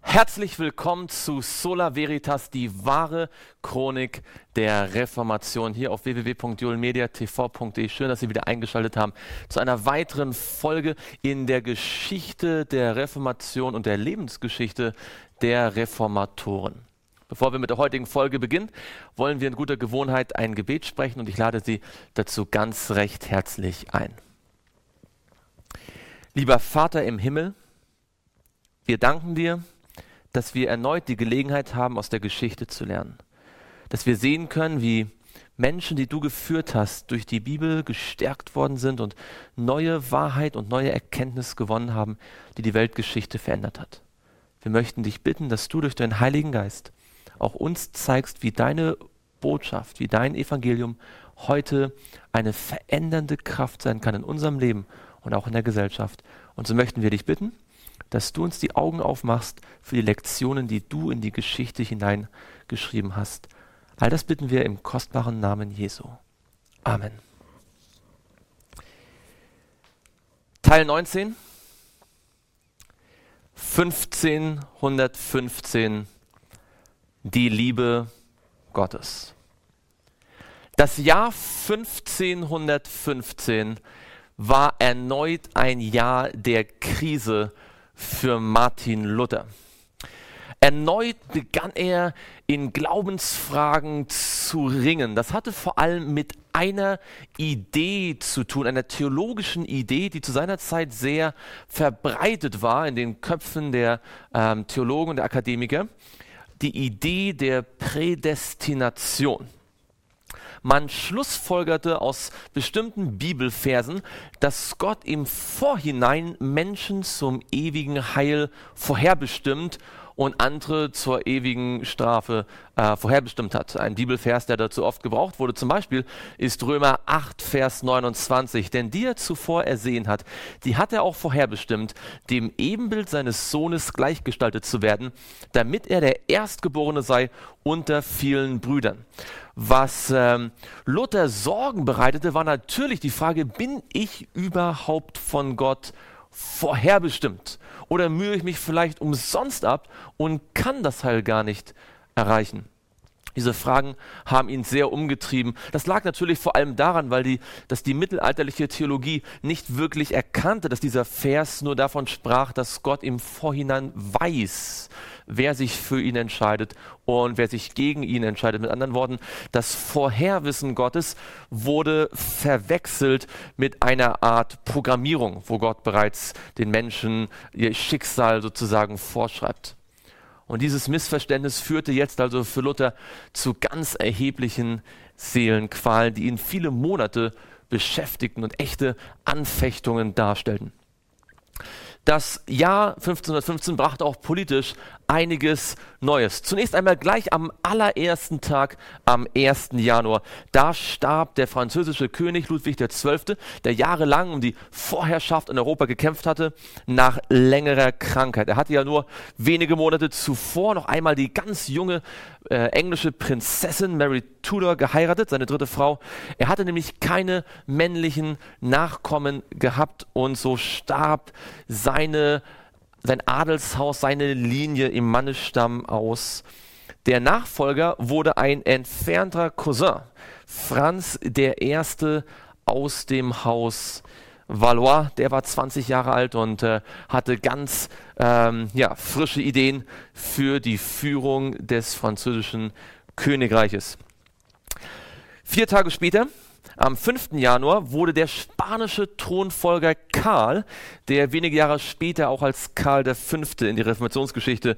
Herzlich willkommen zu Sola Veritas, die wahre Chronik der Reformation, hier auf www.julmediatv.de. Schön, dass Sie wieder eingeschaltet haben zu einer weiteren Folge in der Geschichte der Reformation und der Lebensgeschichte der Reformatoren. Bevor wir mit der heutigen Folge beginnen, wollen wir in guter Gewohnheit ein Gebet sprechen und ich lade Sie dazu ganz recht herzlich ein. Lieber Vater im Himmel, wir danken dir, dass wir erneut die Gelegenheit haben, aus der Geschichte zu lernen. Dass wir sehen können, wie Menschen, die du geführt hast, durch die Bibel gestärkt worden sind und neue Wahrheit und neue Erkenntnis gewonnen haben, die die Weltgeschichte verändert hat. Wir möchten dich bitten, dass du durch deinen Heiligen Geist auch uns zeigst, wie deine Botschaft, wie dein Evangelium heute eine verändernde Kraft sein kann in unserem Leben und auch in der Gesellschaft. Und so möchten wir dich bitten, dass du uns die Augen aufmachst für die Lektionen, die du in die Geschichte hineingeschrieben hast. All das bitten wir im kostbaren Namen Jesu. Amen. Teil 19, 1515, die Liebe Gottes. Das Jahr 1515 war erneut ein Jahr der Krise für Martin Luther. Erneut begann er in Glaubensfragen zu ringen. Das hatte vor allem mit einer Idee zu tun, einer theologischen Idee, die zu seiner Zeit sehr verbreitet war in den Köpfen der Theologen und der Akademiker. Die Idee der Prädestination. Man schlussfolgerte aus bestimmten Bibelversen, dass Gott im Vorhinein Menschen zum ewigen Heil vorherbestimmt und andere zur ewigen Strafe vorherbestimmt hat. Ein Bibelvers, der dazu oft gebraucht wurde, zum Beispiel, ist Römer 8, Vers 29. Denn die er zuvor ersehen hat, die hat er auch vorherbestimmt, dem Ebenbild seines Sohnes gleichgestaltet zu werden, damit er der Erstgeborene sei unter vielen Brüdern. Was Luther Sorgen bereitete, war natürlich die Frage, bin ich überhaupt von Gott vorherbestimmt? Oder mühe ich mich vielleicht umsonst ab und kann das Heil gar nicht erreichen? Diese Fragen haben ihn sehr umgetrieben. Das lag natürlich vor allem daran, dass die mittelalterliche Theologie nicht wirklich erkannte, dass dieser Vers nur davon sprach, dass Gott im Vorhinein weiß, wer sich für ihn entscheidet und wer sich gegen ihn entscheidet. Mit anderen Worten, das Vorherwissen Gottes wurde verwechselt mit einer Art Programmierung, wo Gott bereits den Menschen ihr Schicksal sozusagen vorschreibt. Und dieses Missverständnis führte jetzt also für Luther zu ganz erheblichen Seelenqualen, die ihn viele Monate beschäftigten und echte Anfechtungen darstellten. Das Jahr 1515 brachte auch politisch einiges Neues. Zunächst einmal gleich am allerersten Tag, am 1. Januar. Da starb der französische König Ludwig XII., der jahrelang um die Vorherrschaft in Europa gekämpft hatte, nach längerer Krankheit. Er hatte ja nur wenige Monate zuvor noch einmal die ganz junge englische Prinzessin Mary Tudor geheiratet, seine dritte Frau. Er hatte nämlich keine männlichen Nachkommen gehabt und so starb sein Adelshaus, seine Linie im Mannesstamm aus. Der Nachfolger wurde ein entfernter Cousin, Franz I. aus dem Haus Valois. Der war 20 Jahre alt und hatte ganz frische Ideen für die Führung des französischen Königreiches. 4 Tage später, am 5. Januar, wurde der spanische Thronfolger Karl, der wenige Jahre später auch als Karl V. in die Reformationsgeschichte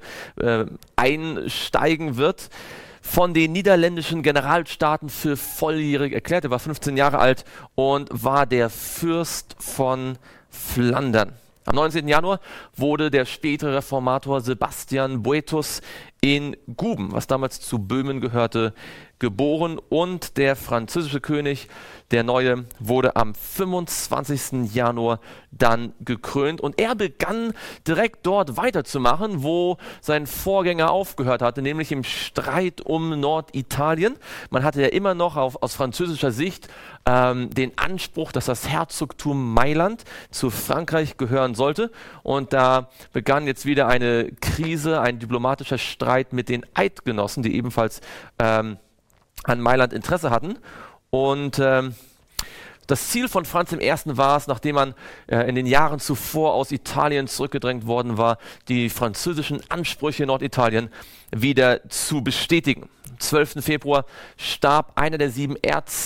einsteigen wird, von den niederländischen Generalstaaten für volljährig erklärt. Er war 15 Jahre alt und war der Fürst von Flandern. Am 19. Januar wurde der spätere Reformator Sebastian Boethus in Guben, was damals zu Böhmen gehörte, geboren. Und der französische König, der neue, wurde am 25. Januar dann gekrönt. Und er begann direkt dort weiterzumachen, wo sein Vorgänger aufgehört hatte, nämlich im Streit um Norditalien. Man hatte ja immer noch aus französischer Sicht den Anspruch, dass das Herzogtum Mailand zu Frankreich gehören sollte. Und da begann jetzt wieder eine Krise, ein diplomatischer Streit mit den Eidgenossen, die ebenfalls an Mailand Interesse hatten. Und das Ziel von Franz I. war es, nachdem man in den Jahren zuvor aus Italien zurückgedrängt worden war, die französischen Ansprüche in Norditalien wieder zu bestätigen. Am 12. Februar starb einer der sieben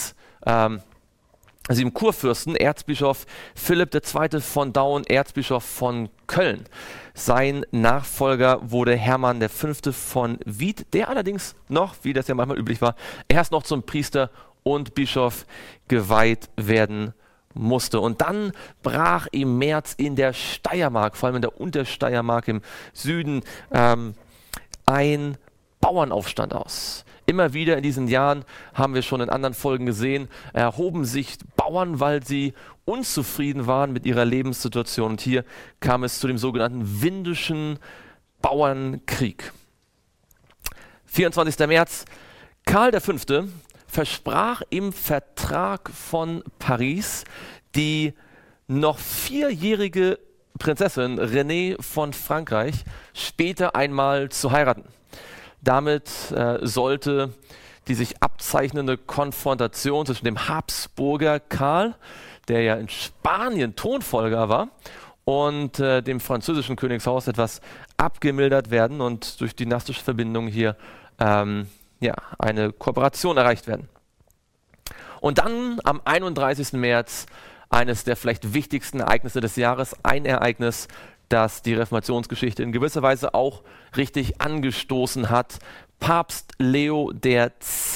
Kurfürsten, Erzbischof Philipp II. Von Daun, Erzbischof von Köln. Sein Nachfolger wurde Hermann V. von Wied, der allerdings noch, wie das ja manchmal üblich war, erst noch zum Priester und Bischof geweiht werden musste. Und dann brach im März in der Steiermark, vor allem in der Untersteiermark im Süden, ein Bauernaufstand aus. Immer wieder in diesen Jahren, haben wir schon in anderen Folgen gesehen, erhoben sich Bauern, weil sie unzufrieden waren mit ihrer Lebenssituation. Und hier kam es zu dem sogenannten Windischen Bauernkrieg. 24. März, Karl V. versprach im Vertrag von Paris die noch 4-jährige Prinzessin Renée von Frankreich später einmal zu heiraten. Damit sollte die sich abzeichnende Konfrontation zwischen dem Habsburger Karl, der ja in Spanien Thronfolger war, und dem französischen Königshaus etwas abgemildert werden und durch dynastische Verbindungen hier eine Kooperation erreicht werden. Und dann am 31. März eines der vielleicht wichtigsten Ereignisse des Jahres, ein Ereignis, das die Reformationsgeschichte in gewisser Weise auch richtig angestoßen hat. Papst Leo X.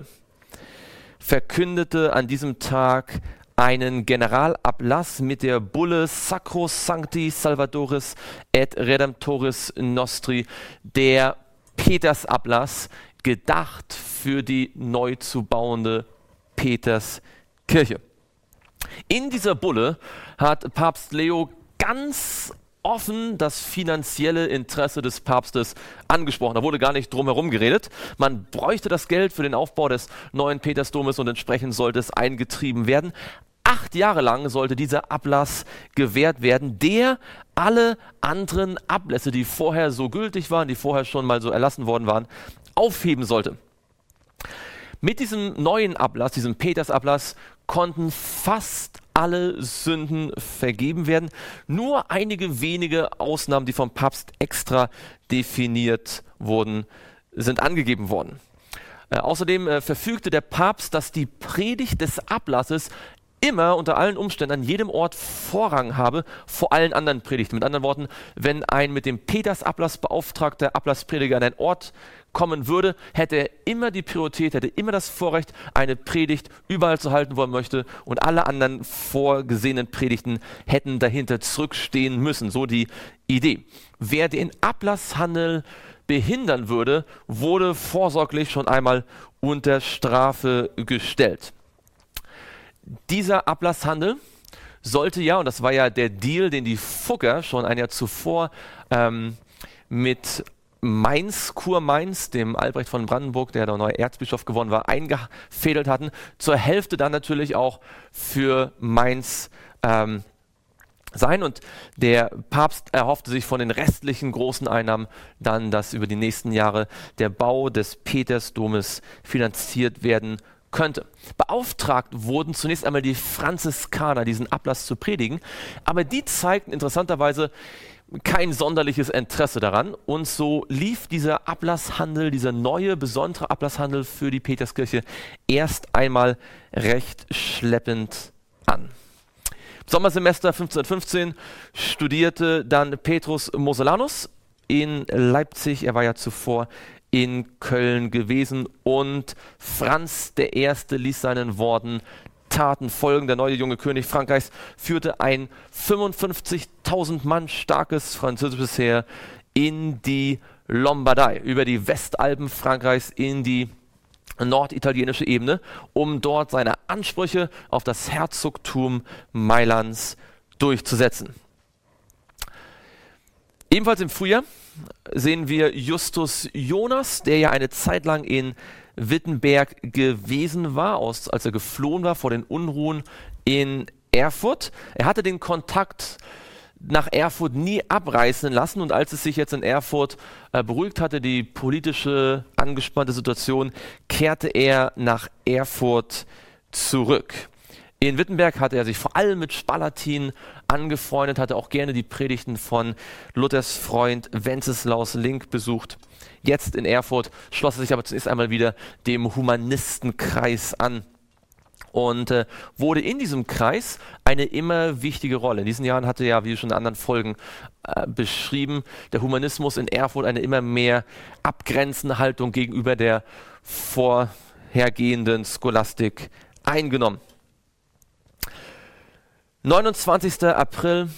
verkündete an diesem Tag einen Generalablass mit der Bulle Sacrosancti Salvadoris et Redemptoris Nostri, der Petersablass, gedacht für die neu zu bauende Peterskirche. In dieser Bulle hat Papst Leo ganz offen das finanzielle Interesse des Papstes angesprochen. Da wurde gar nicht drum herum geredet. Man bräuchte das Geld für den Aufbau des neuen Petersdomes und entsprechend sollte es eingetrieben werden. 8 Jahre lang sollte dieser Ablass gewährt werden, der alle anderen Ablässe, die vorher so gültig waren, die vorher schon mal so erlassen worden waren, aufheben sollte. Mit diesem neuen Ablass, diesem Petersablass, konnten fast alle Sünden vergeben werden. Nur einige wenige Ausnahmen, die vom Papst extra definiert wurden, sind angegeben worden. Außerdem verfügte der Papst, dass die Predigt des Ablasses immer unter allen Umständen an jedem Ort Vorrang habe vor allen anderen Predigten. Mit anderen Worten, wenn ein mit dem Petersablass beauftragter Ablassprediger an einen Ort kommen würde, hätte er immer die Priorität, hätte immer das Vorrecht, eine Predigt überall zu halten, wo er möchte, und alle anderen vorgesehenen Predigten hätten dahinter zurückstehen müssen. So die Idee. Wer den Ablasshandel behindern würde, wurde vorsorglich schon einmal unter Strafe gestellt. Dieser Ablasshandel sollte ja, und das war ja der Deal, den die Fugger schon ein Jahr zuvor mit Mainz, Kurmainz, dem Albrecht von Brandenburg, der neue Erzbischof geworden war, eingefädelt hatten, zur Hälfte dann natürlich auch für Mainz sein. Und der Papst erhoffte sich von den restlichen großen Einnahmen dann, dass über die nächsten Jahre der Bau des Petersdomes finanziert werden könnte. Beauftragt wurden zunächst einmal die Franziskaner, diesen Ablass zu predigen, aber die zeigten interessanterweise kein sonderliches Interesse daran, und so lief dieser Ablasshandel, dieser neue, besondere Ablasshandel für die Peterskirche erst einmal recht schleppend an. Im Sommersemester 1515 studierte dann Petrus Mosellanus in Leipzig, er war ja zuvor in Köln gewesen, und Franz I. ließ seinen Worten Taten folgen. Der neue junge König Frankreichs führte ein 55.000 Mann starkes französisches Heer in die Lombardei, über die Westalpen Frankreichs in die norditalienische Ebene, um dort seine Ansprüche auf das Herzogtum Mailands durchzusetzen. Ebenfalls im Frühjahr sehen wir Justus Jonas, der ja eine Zeit lang in Wittenberg gewesen war, als er geflohen war vor den Unruhen in Erfurt. Er hatte den Kontakt nach Erfurt nie abreißen lassen, und als es sich jetzt in Erfurt beruhigt hatte, die politische angespannte Situation, kehrte er nach Erfurt zurück. In Wittenberg hatte er sich vor allem mit Spalatin angefreundet, hatte auch gerne die Predigten von Luthers Freund Wenceslaus Link besucht. Jetzt in Erfurt schloss er sich aber zunächst einmal wieder dem Humanistenkreis an und wurde in diesem Kreis eine immer wichtige Rolle. In diesen Jahren hatte ja, wie schon in anderen Folgen beschrieben, der Humanismus in Erfurt eine immer mehr abgrenzende Haltung gegenüber der vorhergehenden Scholastik eingenommen. 29. April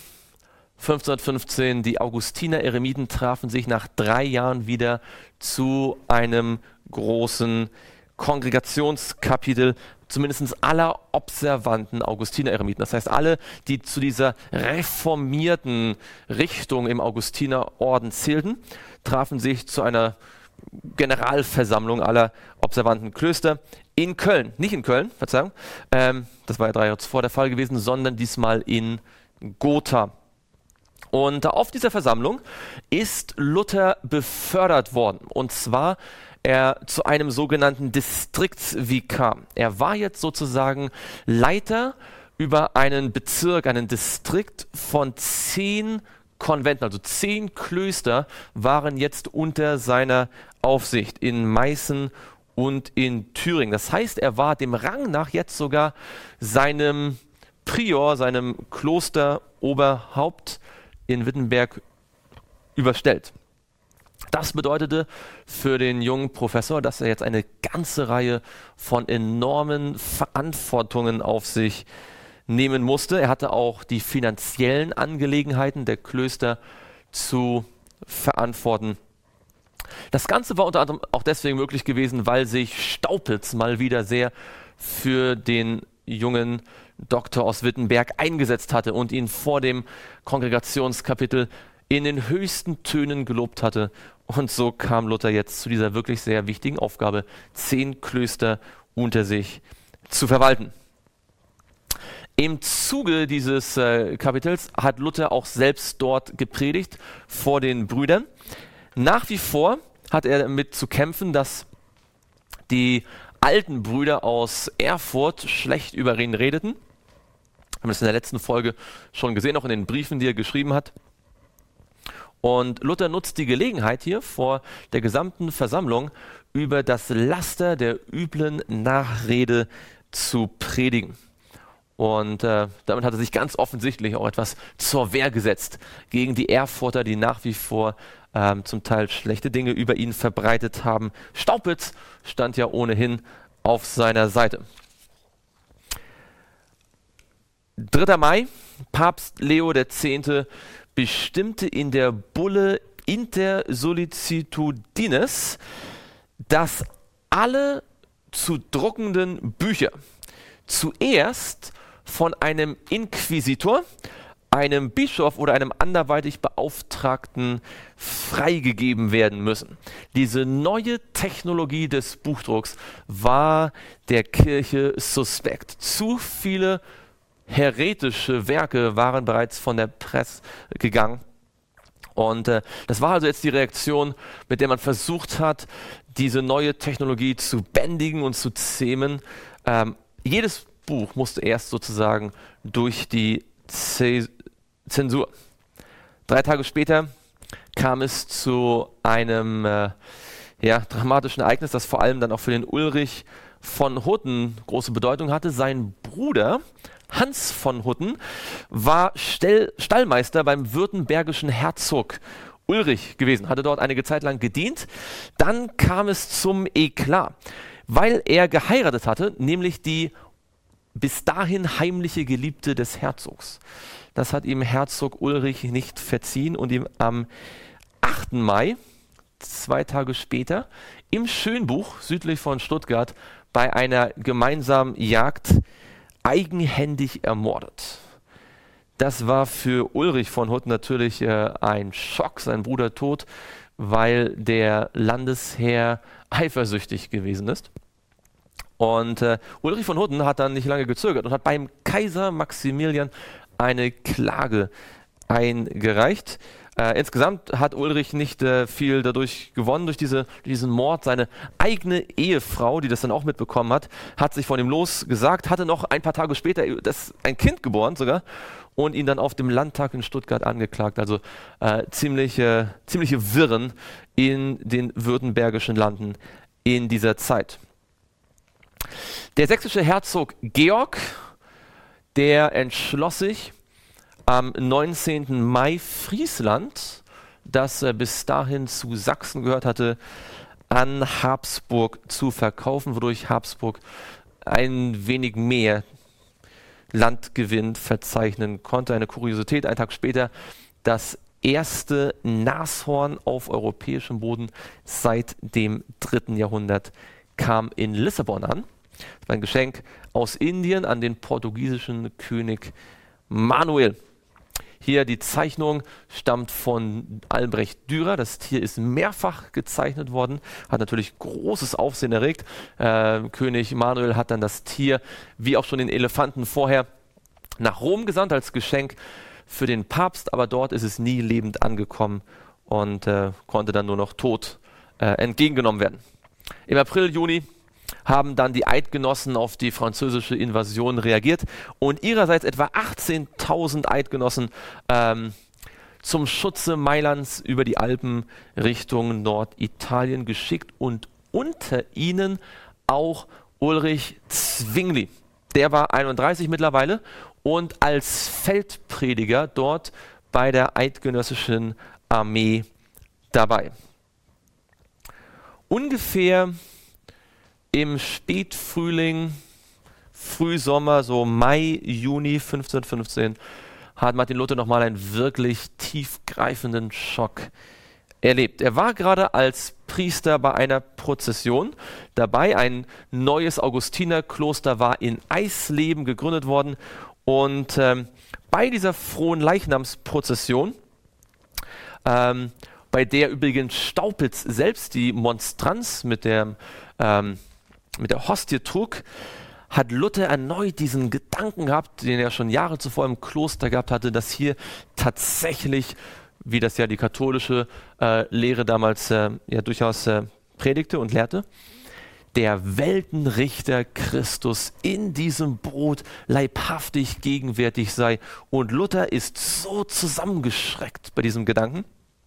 1515, die Augustiner Eremiten trafen sich nach 3 Jahren wieder zu einem großen Kongregationskapitel, zumindest aller observanten Augustiner Eremiten. Das heißt, alle, die zu dieser reformierten Richtung im Augustinerorden zählten, trafen sich zu einer Generalversammlung aller observanten Klöster in Köln, nicht in Köln, Verzeihung, das war ja 3 Jahre zuvor der Fall gewesen, sondern diesmal in Gotha. Und auf dieser Versammlung ist Luther befördert worden, und zwar zu einem sogenannten Distriktsvikar. Er war jetzt sozusagen Leiter über einen Bezirk, einen Distrikt von 10 Konventen, also 10 Klöster waren jetzt unter seiner Aufsicht in Meißen und in Thüringen. Das heißt, er war dem Rang nach jetzt sogar seinem Prior, seinem Klosteroberhaupt in Wittenberg überstellt. Das bedeutete für den jungen Professor, dass er jetzt eine ganze Reihe von enormen Verantwortungen auf sich nehmen musste. Er hatte auch die finanziellen Angelegenheiten der Klöster zu verantworten. Das Ganze war unter anderem auch deswegen möglich gewesen, weil sich Staupitz mal wieder sehr für den jungen Doktor aus Wittenberg eingesetzt hatte und ihn vor dem Kongregationskapitel in den höchsten Tönen gelobt hatte. Und so kam Luther jetzt zu dieser wirklich sehr wichtigen Aufgabe, 10 Klöster unter sich zu verwalten. Im Zuge dieses Kapitels hat Luther auch selbst dort gepredigt vor den Brüdern. Nach wie vor hat er damit zu kämpfen, dass die alten Brüder aus Erfurt schlecht über ihn redeten. Wir haben das in der letzten Folge schon gesehen, auch in den Briefen, die er geschrieben hat. Und Luther nutzt die Gelegenheit hier vor der gesamten Versammlung, über das Laster der üblen Nachrede zu predigen. Und damit hat er sich ganz offensichtlich auch etwas zur Wehr gesetzt gegen die Erfurter, die nach wie vor zum Teil schlechte Dinge über ihn verbreitet haben. Staupitz stand ja ohnehin auf seiner Seite. 3. Mai, Papst Leo X. bestimmte in der Bulle Inter Sollicitudinis, dass alle zu druckenden Bücher zuerst von einem Inquisitor, einem Bischof oder einem anderweitig Beauftragten freigegeben werden müssen. Diese neue Technologie des Buchdrucks war der Kirche suspekt. Zu viele häretische Werke waren bereits von der Presse gegangen. Und das war also jetzt die Reaktion, mit der man versucht hat, diese neue Technologie zu bändigen und zu zähmen. Jedes Buch musste erst sozusagen durch die Zensur. 3 Tage später kam es zu einem dramatischen Ereignis, das vor allem dann auch für den Ulrich von Hutten große Bedeutung hatte. Sein Bruder Hans von Hutten war Stallmeister beim württembergischen Herzog Ulrich gewesen, hatte dort einige Zeit lang gedient. Dann kam es zum Eklat, weil er geheiratet hatte, nämlich die bis dahin heimliche Geliebte des Herzogs. Das hat ihm Herzog Ulrich nicht verziehen und ihm am 8. Mai, 2 Tage später, im Schönbuch südlich von Stuttgart bei einer gemeinsamen Jagd eigenhändig ermordet. Das war für Ulrich von Hutten natürlich ein Schock, sein Bruder tot, weil der Landesherr eifersüchtig gewesen ist. Und Ulrich von Hutten hat dann nicht lange gezögert und hat beim Kaiser Maximilian eine Klage eingereicht. Insgesamt hat Ulrich nicht viel dadurch gewonnen, durch diesen Mord. Seine eigene Ehefrau, die das dann auch mitbekommen hat sich von ihm losgesagt, hatte noch ein paar Tage später ein Kind geboren sogar und ihn dann auf dem Landtag in Stuttgart angeklagt. Also ziemliche Wirren in den württembergischen Landen in dieser Zeit. Der sächsische Herzog Georg, der entschloss sich, am 19. Mai Friesland, das bis dahin zu Sachsen gehört hatte, an Habsburg zu verkaufen, wodurch Habsburg ein wenig mehr Landgewinn verzeichnen konnte. Eine Kuriosität, einen Tag später das erste Nashorn auf europäischem Boden seit dem 3. Jahrhundert kam in Lissabon an. Das war ein Geschenk aus Indien an den portugiesischen König Manuel. Hier die Zeichnung stammt von Albrecht Dürer. Das Tier ist mehrfach gezeichnet worden, hat natürlich großes Aufsehen erregt. König Manuel hat dann das Tier, wie auch schon den Elefanten vorher, nach Rom gesandt als Geschenk für den Papst, aber dort ist es nie lebend angekommen und konnte dann nur noch tot entgegengenommen werden. Im April, Juni haben dann die Eidgenossen auf die französische Invasion reagiert und ihrerseits etwa 18.000 Eidgenossen zum Schutze Mailands über die Alpen Richtung Norditalien geschickt und unter ihnen auch Ulrich Zwingli. Der war 31 mittlerweile und als Feldprediger dort bei der eidgenössischen Armee dabei. Ungefähr im Spätfrühling, Frühsommer, so Mai, Juni 1515, hat Martin Luther nochmal einen wirklich tiefgreifenden Schock erlebt. Er war gerade als Priester bei einer Prozession dabei. Ein neues Augustinerkloster war in Eisleben gegründet worden und bei dieser frohen Leichnamsprozession, bei der übrigens Staupitz selbst die Monstranz mit der Hostie trug, hat Luther erneut diesen Gedanken gehabt, den er schon Jahre zuvor im Kloster gehabt hatte, dass hier tatsächlich, wie das ja die katholische Lehre damals durchaus predigte und lehrte, der Weltenrichter Christus in diesem Brot leibhaftig gegenwärtig sei. Und Luther ist so zusammengeschreckt bei diesem Gedanken,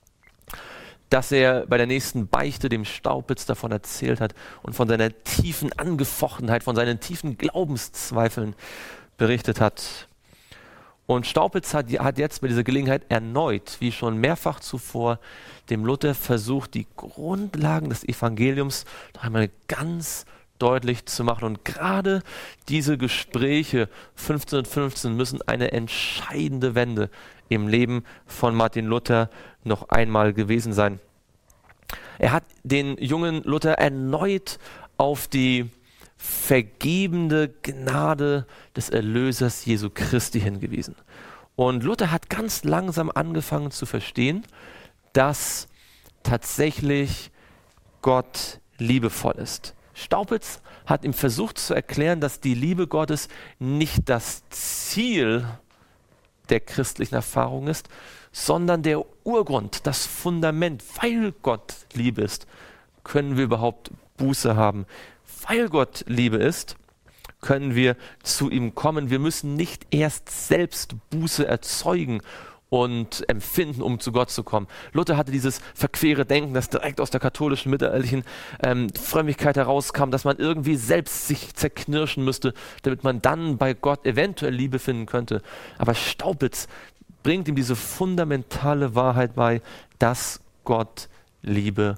dass er bei der nächsten Beichte dem Staupitz davon erzählt hat und von seiner tiefen Angefochtenheit, von seinen tiefen Glaubenszweifeln berichtet hat. Und Staupitz hat jetzt bei dieser Gelegenheit erneut, wie schon mehrfach zuvor, dem Luther versucht, die Grundlagen des Evangeliums noch einmal ganz deutlich zu machen. Und gerade diese Gespräche 1515 müssen eine entscheidende Wende im Leben von Martin Luther noch einmal gewesen sein. Er hat den jungen Luther erneut auf die vergebende Gnade des Erlösers Jesu Christi hingewiesen. Und Luther hat ganz langsam angefangen zu verstehen, dass tatsächlich Gott liebevoll ist. Staupitz hat ihm versucht zu erklären, dass die Liebe Gottes nicht das Ziel der christlichen Erfahrung ist, sondern der Urgrund, das Fundament. Weil Gott Liebe ist, können wir überhaupt Buße haben. Weil Gott Liebe ist, können wir zu ihm kommen. Wir müssen nicht erst selbst Buße erzeugen und empfinden, um zu Gott zu kommen. Luther hatte dieses verquere Denken, das direkt aus der katholischen mittelalterlichen Frömmigkeit herauskam, dass man irgendwie selbst sich zerknirschen müsste, damit man dann bei Gott eventuell Liebe finden könnte. Aber Staupitz bringt ihm diese fundamentale Wahrheit bei, dass Gott Liebe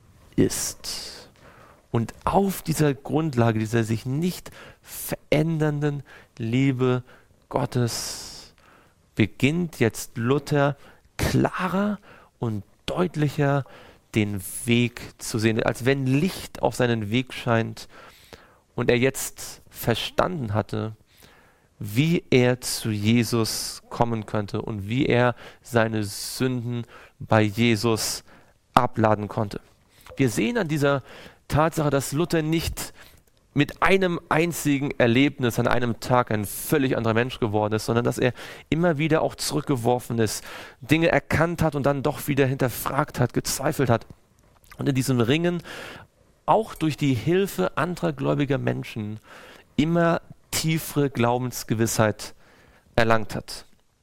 ist. Und auf dieser Grundlage, dieser sich nicht verändernden Liebe Gottes, beginnt jetzt Luther klarer und deutlicher den Weg zu sehen, als wenn Licht auf seinen Weg scheint und er jetzt verstanden hatte, wie er zu Jesus kommen könnte und wie er seine Sünden bei Jesus abladen konnte. Wir sehen an dieser Tatsache, dass Luther nicht mit einem einzigen Erlebnis an einem Tag ein völlig anderer Mensch geworden ist, sondern dass er immer wieder auch zurückgeworfen ist, Dinge erkannt hat und dann doch wieder hinterfragt hat, gezweifelt hat. Und in diesem Ringen, auch durch die Hilfe anderer gläubiger Menschen, immer tiefere Glaubensgewissheit erlangt hat.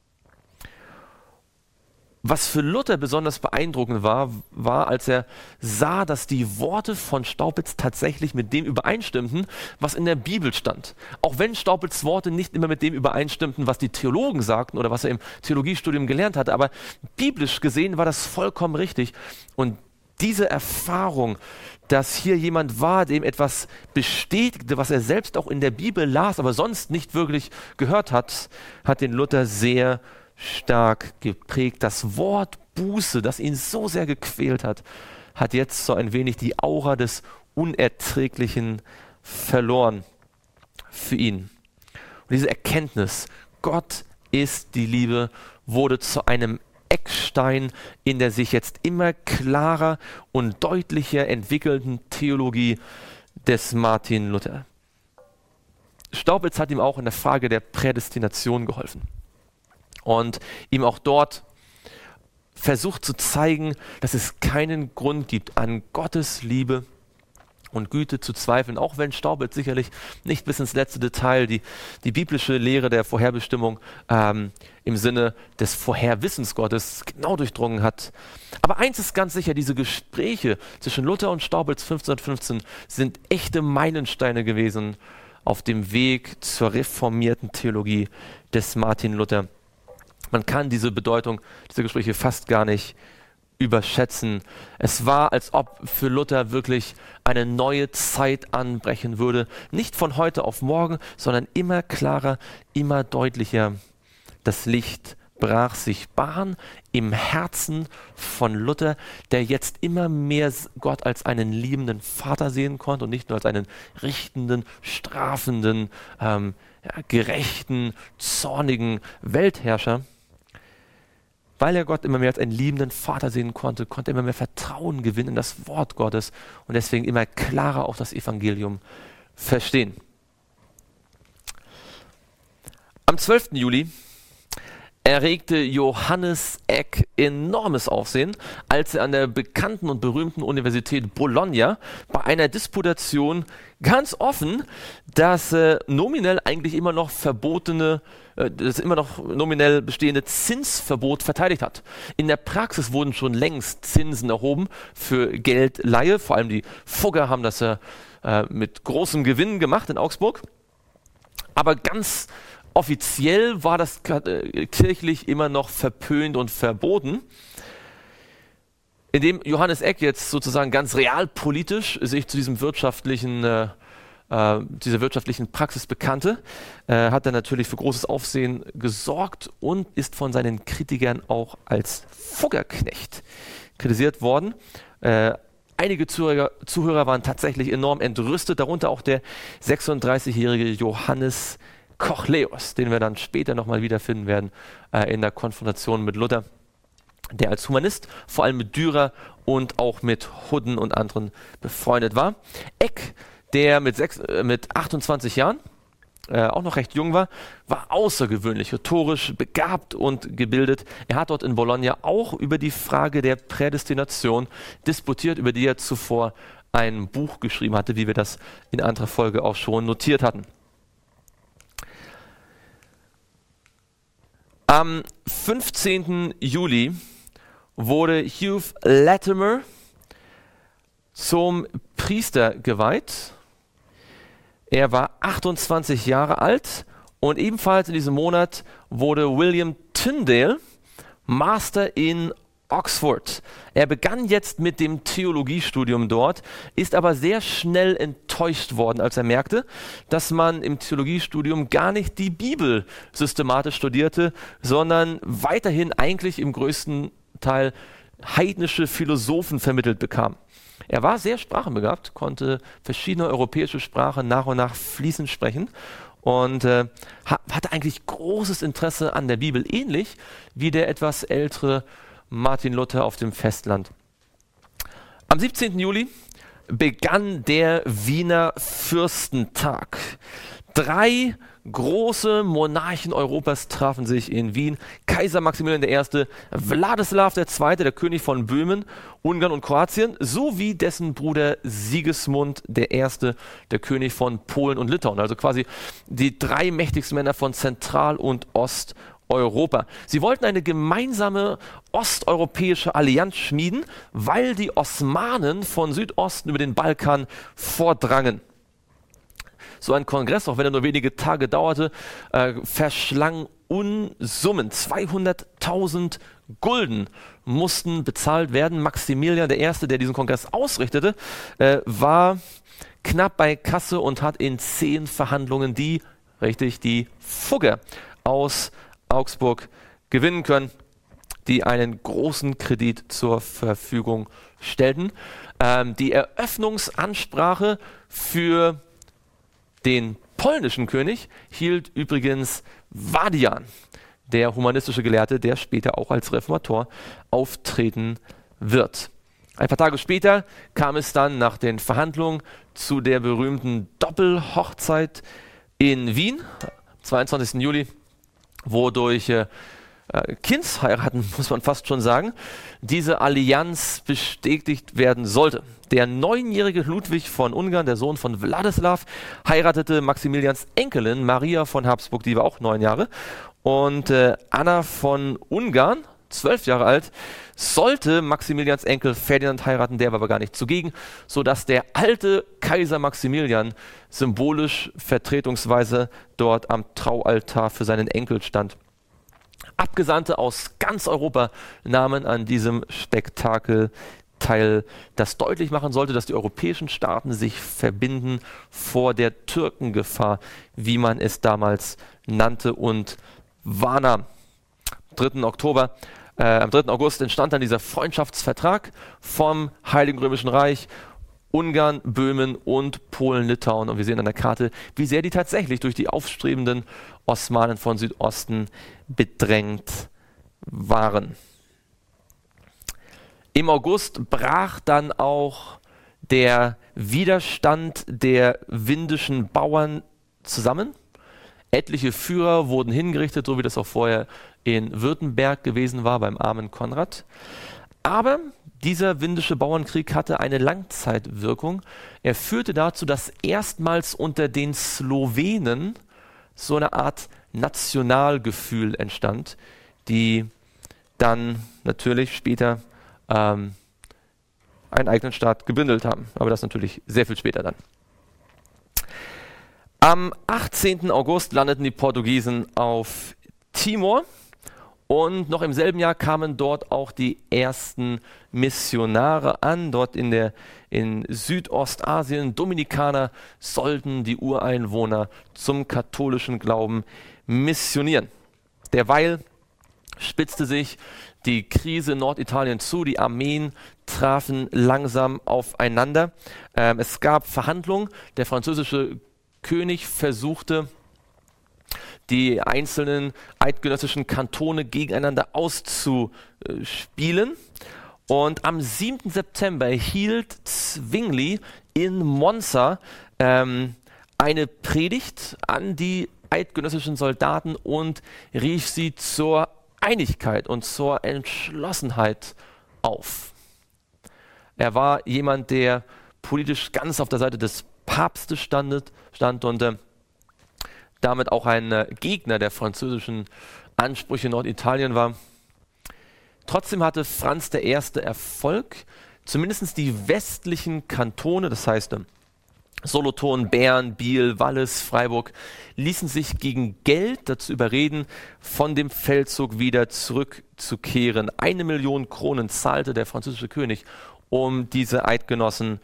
Was für Luther besonders beeindruckend war, als er sah, dass die Worte von Staupitz tatsächlich mit dem übereinstimmten, was in der Bibel stand. Auch wenn Staupitz' Worte nicht immer mit dem übereinstimmten, was die Theologen sagten oder was er im Theologiestudium gelernt hatte, aber biblisch gesehen war das vollkommen richtig. Und diese Erfahrung, dass hier jemand war, dem etwas bestätigte, was er selbst auch in der Bibel las, aber sonst nicht wirklich gehört hat, hat den Luther sehr stark geprägt. Das Wort Buße, das ihn so sehr gequält hat, hat jetzt so ein wenig die Aura des Unerträglichen verloren für ihn. Und diese Erkenntnis, Gott ist die Liebe, wurde zu einem Eckstein in der sich jetzt immer klarer und deutlicher entwickelnden Theologie des Martin Luther. Staupitz hat ihm auch in der Frage der Prädestination geholfen und ihm auch dort versucht zu zeigen, dass es keinen Grund gibt, an Gottes Liebe und Güte zu zweifeln, auch wenn Staupitz sicherlich nicht bis ins letzte Detail die biblische Lehre der Vorherbestimmung im Sinne des Vorherwissens Gottes genau durchdrungen hat. Aber eins ist ganz sicher, diese Gespräche zwischen Luther und Staupitz 1515 sind echte Meilensteine gewesen auf dem Weg zur reformierten Theologie des Martin Luther. Man kann diese Bedeutung dieser Gespräche fast gar nicht überschätzen. Es war, als ob für Luther wirklich eine neue Zeit anbrechen würde. Nicht von heute auf morgen, sondern immer klarer, immer deutlicher. Das Licht brach sich Bahn im Herzen von Luther, der jetzt immer mehr Gott als einen liebenden Vater sehen konnte und nicht nur als einen richtenden, strafenden, gerechten, zornigen Weltherrscher. Weil er Gott immer mehr als einen liebenden Vater sehen konnte, konnte er immer mehr Vertrauen gewinnen in das Wort Gottes und deswegen immer klarer auch das Evangelium verstehen. Am 12. Juli erregte Johannes Eck enormes Aufsehen, als er an der bekannten und berühmten Universität Bologna bei einer Disputation ganz offen das nominell eigentlich immer noch verbotene, das immer noch nominell bestehende Zinsverbot verteidigt hat. In der Praxis wurden schon längst Zinsen erhoben für Geldleihe, vor allem die Fugger haben das mit großem Gewinn gemacht in Augsburg, aber ganz offiziell war das kirchlich immer noch verpönt und verboten. Indem Johannes Eck jetzt sozusagen ganz realpolitisch sich zu dieser wirtschaftlichen Praxis bekannte, hat er natürlich für großes Aufsehen gesorgt und ist von seinen Kritikern auch als Fuggerknecht kritisiert worden. Einige Zuhörer waren tatsächlich enorm entrüstet, darunter auch der 36-jährige Johannes Kochleus, den wir dann später nochmal wiederfinden werden in der Konfrontation mit Luther, der als Humanist vor allem mit Dürer und auch mit Hudden und anderen befreundet war. Eck, der mit 28 Jahren auch noch recht jung war außergewöhnlich rhetorisch begabt und gebildet. Er hat dort in Bologna auch über die Frage der Prädestination disputiert, über die er zuvor ein Buch geschrieben hatte, wie wir das in anderer Folge auch schon notiert hatten. Am 15. Juli wurde Hugh Latimer zum Priester geweiht. Er war 28 Jahre alt und ebenfalls in diesem Monat wurde William Tyndale Master in Oxford. Er begann jetzt mit dem Theologiestudium dort, ist aber sehr schnell enttäuscht worden, als er merkte, dass man im Theologiestudium gar nicht die Bibel systematisch studierte, sondern weiterhin eigentlich im größten Teil heidnische Philosophen vermittelt bekam. Er war sehr sprachenbegabt, konnte verschiedene europäische Sprachen nach und nach fließend sprechen und hatte eigentlich großes Interesse an der Bibel, ähnlich wie der etwas ältere Martin Luther auf dem Festland. Am 17. Juli begann der Wiener Fürstentag. 3 große Monarchen Europas trafen sich in Wien. Kaiser Maximilian I., Wladislaw II., der König von Böhmen, Ungarn und Kroatien, sowie dessen Bruder Sigismund I., der König von Polen und Litauen. Also quasi die 3 mächtigsten Männer von Zentral- und Osteuropa. Sie wollten eine gemeinsame osteuropäische Allianz schmieden, weil die Osmanen von Südosten über den Balkan vordrangen. So ein Kongress, auch wenn er nur wenige Tage dauerte, verschlang Unsummen. 200.000 Gulden mussten bezahlt werden. Maximilian I., der diesen Kongress ausrichtete, war knapp bei Kasse und hat in 10 Verhandlungen die Fugger aus Augsburg gewinnen können, die einen großen Kredit zur Verfügung stellten. Die Eröffnungsansprache für den polnischen König hielt übrigens Wadian, der humanistische Gelehrte, der später auch als Reformator auftreten wird. Ein paar Tage später kam es dann nach den Verhandlungen zu der berühmten Doppelhochzeit in Wien, 22. Juli, wo durch Kindsheiraten, muss man fast schon sagen, diese Allianz bestätigt werden sollte. Der 9-jährige Ludwig von Ungarn, der Sohn von Wladislaw, heiratete Maximilians Enkelin Maria von Habsburg, die war auch 9 Jahre. Und Anna von Ungarn, 12 Jahre alt, sollte Maximilians Enkel Ferdinand heiraten, der war aber gar nicht zugegen, sodass der alte Kaiser Maximilian symbolisch vertretungsweise dort am Traualtar für seinen Enkel stand. Abgesandte aus ganz Europa nahmen an diesem Spektakel teil, das deutlich machen sollte, dass die europäischen Staaten sich verbinden vor der Türkengefahr, wie man es damals nannte und wahrnahm. Am 3. August entstand dann dieser Freundschaftsvertrag vom Heiligen Römischen Reich, Ungarn, Böhmen und Polen, Litauen. Und wir sehen an der Karte, wie sehr die tatsächlich durch die aufstrebenden Osmanen von Südosten bedrängt waren. Im August brach dann auch der Widerstand der windischen Bauern zusammen. Etliche Führer wurden hingerichtet, so wie das auch vorher in Württemberg gewesen war beim armen Konrad. Aber dieser windische Bauernkrieg hatte eine Langzeitwirkung. Er führte dazu, dass erstmals unter den Slowenen so eine Art Nationalgefühl entstand, die dann natürlich später einen eigenen Staat gegründet haben. Aber das natürlich sehr viel später dann. Am 18. August landeten die Portugiesen auf Timor und noch im selben Jahr kamen dort auch die ersten Missionare an. Dort in Südostasien, Dominikaner, sollten die Ureinwohner zum katholischen Glauben missionieren. Derweil spitzte sich die Krise in Norditalien zu, die Armeen trafen langsam aufeinander. Es gab Verhandlungen, der französische König versuchte, die einzelnen eidgenössischen Kantone gegeneinander auszuspielen. Und am 7. September hielt Zwingli in Monza eine Predigt an die eidgenössischen Soldaten und rief sie zur Einigkeit und zur Entschlossenheit auf. Er war jemand, der politisch ganz auf der Seite des Papstes stand und damit auch ein Gegner der französischen Ansprüche in Norditalien war. Trotzdem hatte Franz I. Erfolg. Zumindest die westlichen Kantone, das heißt Solothurn, Bern, Biel, Wallis, Freiburg, ließen sich gegen Geld dazu überreden, von dem Feldzug wieder zurückzukehren. 1 Million Kronen zahlte der französische König, um diese Eidgenossen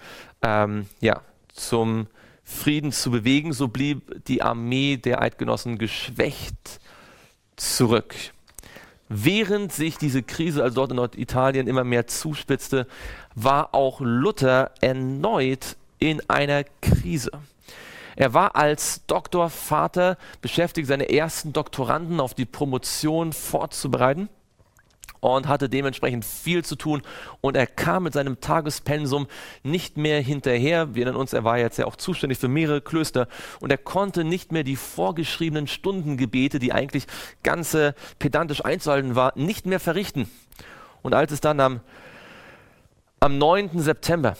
zum Frieden zu bewegen. So blieb die Armee der Eidgenossen geschwächt zurück. Während sich diese Krise, also dort in Norditalien, immer mehr zuspitzte, war auch Luther erneut in einer Krise. Er war als Doktorvater beschäftigt, seine ersten Doktoranden auf die Promotion vorzubereiten und hatte dementsprechend viel zu tun, und er kam mit seinem Tagespensum nicht mehr hinterher. Wir erinnern uns, er war jetzt ja auch zuständig für mehrere Klöster, und er konnte nicht mehr die vorgeschriebenen Stundengebete, die eigentlich ganz pedantisch einzuhalten war, nicht mehr verrichten. Und als es dann am 9. September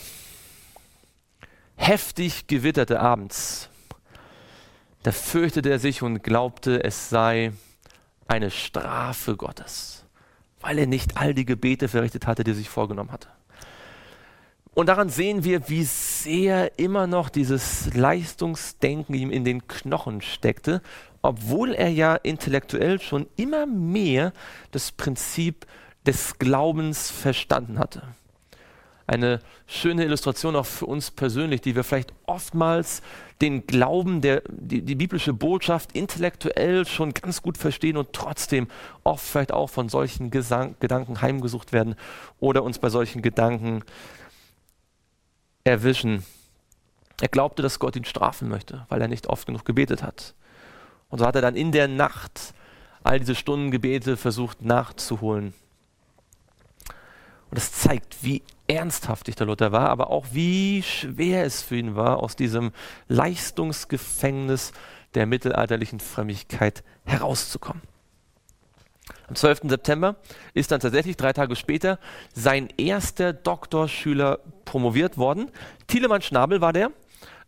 heftig gewitterte abends, da fürchtete er sich und glaubte, es sei eine Strafe Gottes, weil er nicht all die Gebete verrichtet hatte, die er sich vorgenommen hatte. Und daran sehen wir, wie sehr immer noch dieses Leistungsdenken ihm in den Knochen steckte, obwohl er ja intellektuell schon immer mehr das Prinzip des Glaubens verstanden hatte. Eine schöne Illustration auch für uns persönlich, die wir vielleicht oftmals den Glauben, die biblische Botschaft intellektuell schon ganz gut verstehen und trotzdem oft vielleicht auch von solchen Gedanken heimgesucht werden oder uns bei solchen Gedanken erwischen. Er glaubte, dass Gott ihn strafen möchte, weil er nicht oft genug gebetet hat. Und so hat er dann in der Nacht all diese Stundengebete versucht nachzuholen. Und das zeigt, wie ernsthaftig der Luther war, aber auch wie schwer es für ihn war, aus diesem Leistungsgefängnis der mittelalterlichen Frömmigkeit herauszukommen. Am 12. September ist dann tatsächlich 3 Tage später sein erster Doktorschüler promoviert worden. Thielemann Schnabel war der.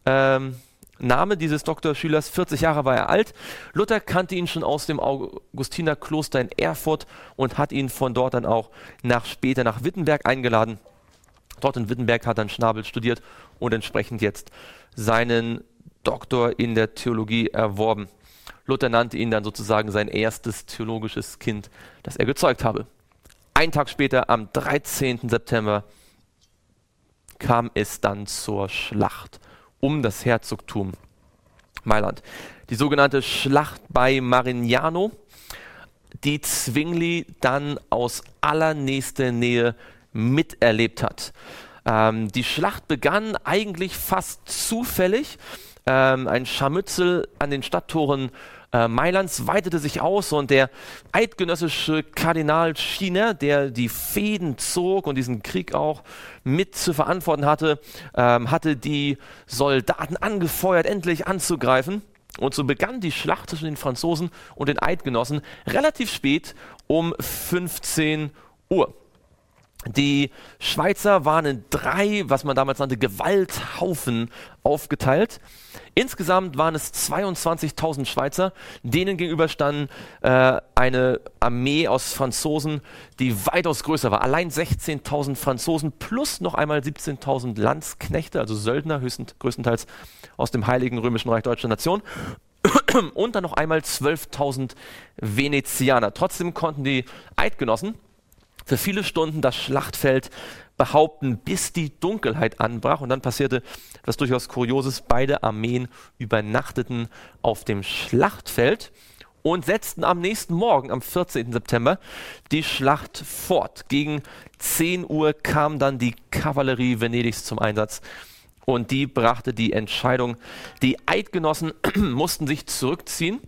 Name dieses Doktorschülers, 40 Jahre war er alt. Luther kannte ihn schon aus dem Augustinerkloster in Erfurt und hat ihn von dort dann auch später nach Wittenberg eingeladen. Dort in Wittenberg hat dann Schnabel studiert und entsprechend jetzt seinen Doktor in der Theologie erworben. Luther nannte ihn dann sozusagen sein erstes theologisches Kind, das er gezeugt habe. Einen Tag später, am 13. September, kam es dann zur Schlacht um das Herzogtum Mailand. Die sogenannte Schlacht bei Marignano, die Zwingli dann aus allernächster Nähe miterlebt hat. Die Schlacht begann eigentlich fast zufällig. Ein Scharmützel an den Stadttoren Mailands weitete sich aus, und der eidgenössische Kardinal Schiner, der die Fäden zog und diesen Krieg auch mit zu verantworten hatte, hatte die Soldaten angefeuert, endlich anzugreifen. Und so begann die Schlacht zwischen den Franzosen und den Eidgenossen relativ spät um 15 Uhr. Die Schweizer waren in 3, was man damals nannte, Gewalthaufen aufgeteilt. Insgesamt waren es 22.000 Schweizer, denen gegenüber standen eine Armee aus Franzosen, die weitaus größer war. Allein 16.000 Franzosen plus noch einmal 17.000 Landsknechte, also Söldner, größtenteils aus dem Heiligen Römischen Reich Deutscher Nation. Und dann noch einmal 12.000 Venezianer. Trotzdem konnten die Eidgenossen für viele Stunden das Schlachtfeld behaupten, bis die Dunkelheit anbrach. Und dann passierte etwas durchaus Kurioses. Beide Armeen übernachteten auf dem Schlachtfeld und setzten am nächsten Morgen, am 14. September, die Schlacht fort. Gegen 10 Uhr kam dann die Kavallerie Venedigs zum Einsatz. Und die brachte die Entscheidung. Die Eidgenossen mussten sich zurückziehen.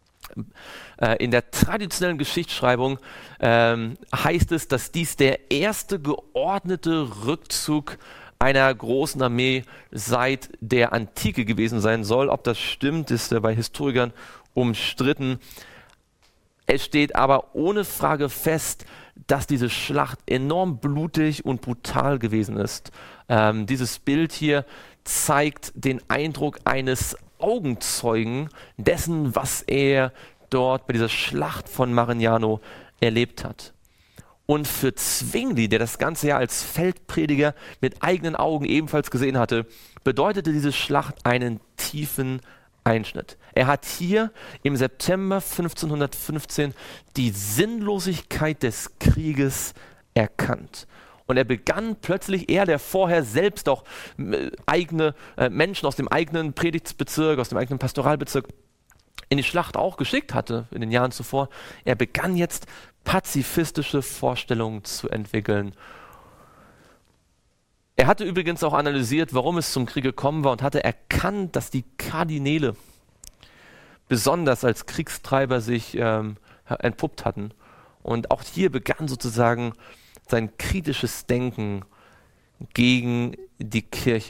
In der traditionellen Geschichtsschreibung heißt es, dass dies der erste geordnete Rückzug einer großen Armee seit der Antike gewesen sein soll. Ob das stimmt, ist bei Historikern umstritten. Es steht aber ohne Frage fest, dass diese Schlacht enorm blutig und brutal gewesen ist. Dieses Bild hier zeigt den Eindruck eines Augenzeugen dessen, was er dort bei dieser Schlacht von Marignano erlebt hat. Und für Zwingli, der das ganze Jahr als Feldprediger mit eigenen Augen ebenfalls gesehen hatte, bedeutete diese Schlacht einen tiefen Einschnitt. Er hat hier im September 1515 die Sinnlosigkeit des Krieges erkannt. Und er begann plötzlich, er, der vorher selbst auch eigene Menschen aus dem eigenen Predigtsbezirk, aus dem eigenen Pastoralbezirk in die Schlacht auch geschickt hatte in den Jahren zuvor, er begann jetzt pazifistische Vorstellungen zu entwickeln. Er hatte übrigens auch analysiert, warum es zum Krieg gekommen war und hatte erkannt, dass die Kardinäle besonders als Kriegstreiber sich entpuppt hatten. Und auch hier begann sozusagen sein kritisches Denken gegen die Kirche.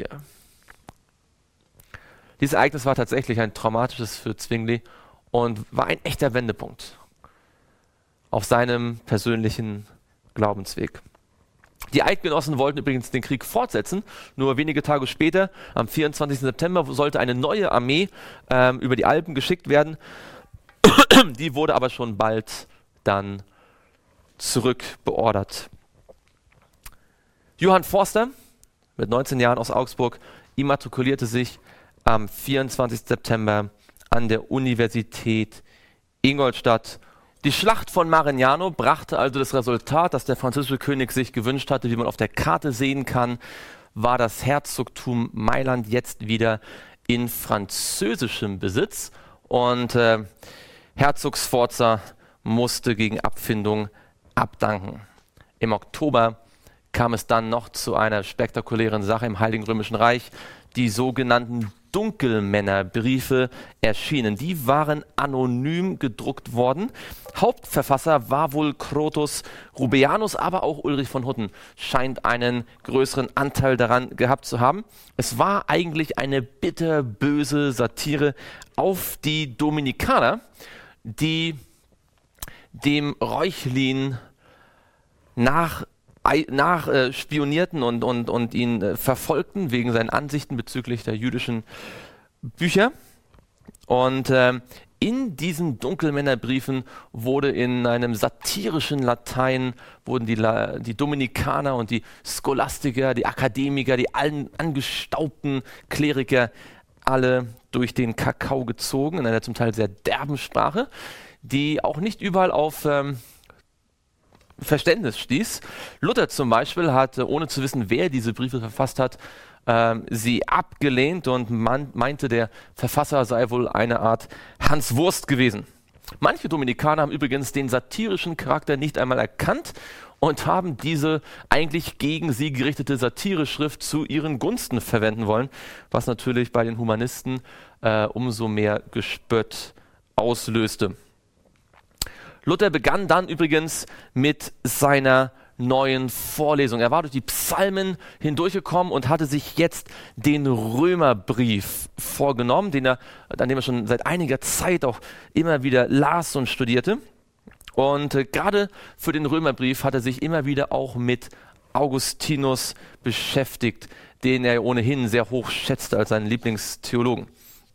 Dieses Ereignis war tatsächlich ein traumatisches für Zwingli und war ein echter Wendepunkt auf seinem persönlichen Glaubensweg. Die Eidgenossen wollten übrigens den Krieg fortsetzen, nur wenige Tage später, am 24. September, sollte eine neue Armee über die Alpen geschickt werden. Die wurde aber schon bald dann zurückbeordert. Johann Forster, mit 19 Jahren aus Augsburg, immatrikulierte sich am 24. September an der Universität Ingolstadt. Die Schlacht von Marignano brachte also das Resultat, das der französische König sich gewünscht hatte. Wie man auf der Karte sehen kann, war das Herzogtum Mailand jetzt wieder in französischem Besitz und Herzog Sforza musste gegen Abfindung abdanken. Im Oktober kam es dann noch zu einer spektakulären Sache im Heiligen Römischen Reich. Die sogenannten Dunkelmännerbriefe erschienen. Die waren anonym gedruckt worden. Hauptverfasser war wohl Crotus Rubeanus, aber auch Ulrich von Hutten scheint einen größeren Anteil daran gehabt zu haben. Es war eigentlich eine bitterböse Satire auf die Dominikaner, die dem Reuchlin spionierten und ihn verfolgten wegen seinen Ansichten bezüglich der jüdischen Bücher. Und in diesen Dunkelmännerbriefen wurde in einem satirischen Latein wurden die Dominikaner und die Scholastiker, die Akademiker, die allen angestaubten Kleriker alle durch den Kakao gezogen, in einer zum Teil sehr derben Sprache, die auch nicht überall auf Verständnis stieß. Luther zum Beispiel hat, ohne zu wissen, wer diese Briefe verfasst hat, sie abgelehnt und meinte, der Verfasser sei wohl eine Art Hans Wurst gewesen. Manche Dominikaner haben übrigens den satirischen Charakter nicht einmal erkannt und haben diese eigentlich gegen sie gerichtete Satireschrift zu ihren Gunsten verwenden wollen, was natürlich bei den Humanisten umso mehr Gespött auslöste. Luther begann dann übrigens mit seiner neuen Vorlesung. Er war durch die Psalmen hindurchgekommen und hatte sich jetzt den Römerbrief vorgenommen, an dem er schon seit einiger Zeit auch immer wieder las und studierte. Und gerade für den Römerbrief hat er sich immer wieder auch mit Augustinus beschäftigt, den er ohnehin sehr hoch schätzte als seinen Lieblingstheologen.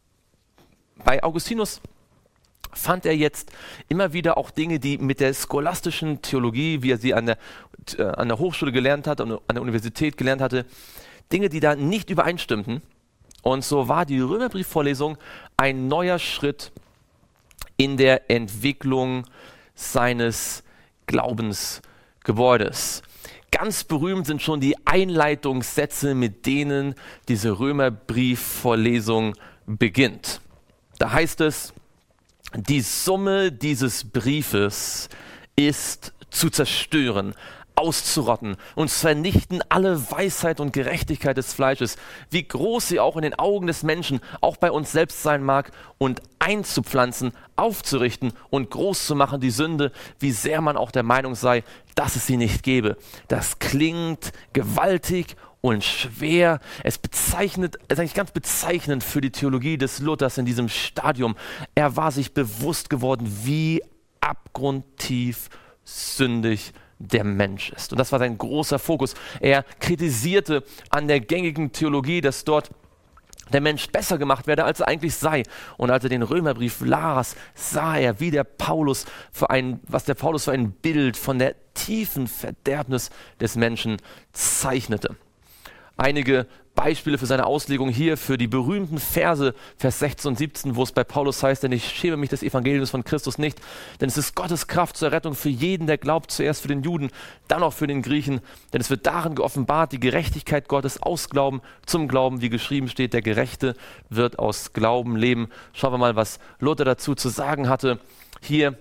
Bei Augustinus fand er jetzt immer wieder auch Dinge, die mit der scholastischen Theologie, wie er sie an der Hochschule gelernt hat, an der Universität gelernt hatte, Dinge, die da nicht übereinstimmten. Und so war die Römerbriefvorlesung ein neuer Schritt in der Entwicklung seines Glaubensgebäudes. Ganz berühmt sind schon die Einleitungssätze, mit denen diese Römerbriefvorlesung beginnt. Da heißt es: Die Summe dieses Briefes ist zu zerstören, auszurotten und zu vernichten alle Weisheit und Gerechtigkeit des Fleisches, wie groß sie auch in den Augen des Menschen, auch bei uns selbst sein mag, und einzupflanzen, aufzurichten und groß zu machen die Sünde, wie sehr man auch der Meinung sei, dass es sie nicht gebe. Das klingt gewaltig und schwer. Es ist eigentlich ganz bezeichnend für die Theologie des Luthers in diesem Stadium. Er war sich bewusst geworden, wie abgrundtief sündig der Mensch ist. Und das war sein großer Fokus. Er kritisierte an der gängigen Theologie, dass dort der Mensch besser gemacht werde, als er eigentlich sei. Und als er den Römerbrief las, sah er, was der Paulus für ein Bild von der tiefen Verderbnis des Menschen zeichnete. Einige Beispiele für seine Auslegung hier, für die berühmten Verse, Vers 16 und 17, wo es bei Paulus heißt: Denn ich schäme mich des Evangeliums von Christus nicht, denn es ist Gottes Kraft zur Rettung für jeden, der glaubt, zuerst für den Juden, dann auch für den Griechen, denn es wird darin geoffenbart, die Gerechtigkeit Gottes aus Glauben zum Glauben, wie geschrieben steht, der Gerechte wird aus Glauben leben. Schauen wir mal, was Luther dazu zu sagen hatte. Hier